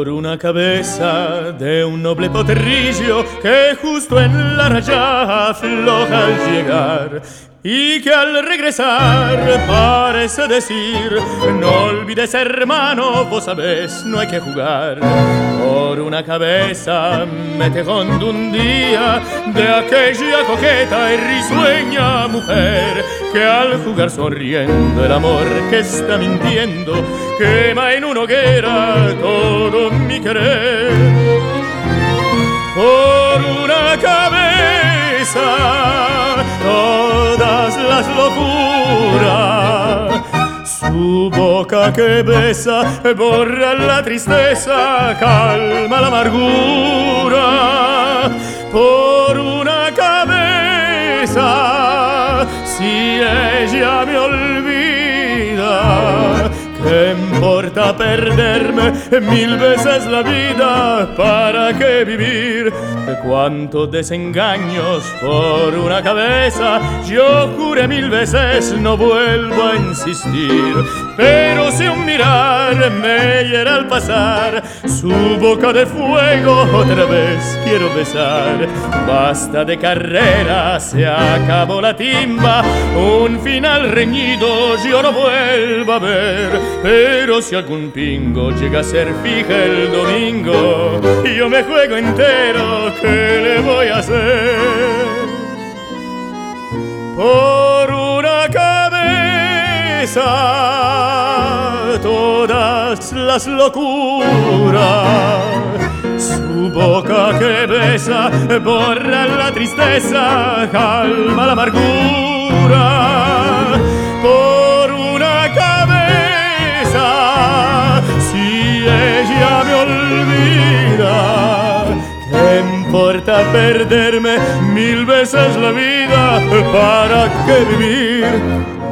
por una cabeza de un noble potrillo que justo en la raya afloja al llegar y que al regresar parece decir: no olvides, hermano, vos sabés, no hay que jugar. Por una cabeza metejondo un día de aquella coqueta y risueña mujer que al jugar sonriendo el amor que está mintiendo quema en una hoguera todo mi querer. Por una cabeza todas las locuras, su boca que besa borra la tristeza, calma la amargura. Por una cabeza, si ella me olvida, ¿qué importa perderme 1000 veces la vida? ¿Para qué vivir? De cuántos desengaños por una cabeza yo juré 1000 veces no vuelvo a insistir. Pero si un mirar me hiera al pasar, su boca de fuego otra vez quiero besar. Basta de carrera, se acabó la timba, un final reñido yo no vuelvo a ver. Pero si algún pingo llega a ser fija el domingo, yo me juego entero, ¿qué le voy a hacer? Por una cabeza todas las locuras, su boca que besa borra la tristeza, calma la amargura. Por una cabeza, si ella me olvida, ¿qué importa perderme 1000 veces la vida? ¿Para qué vivir?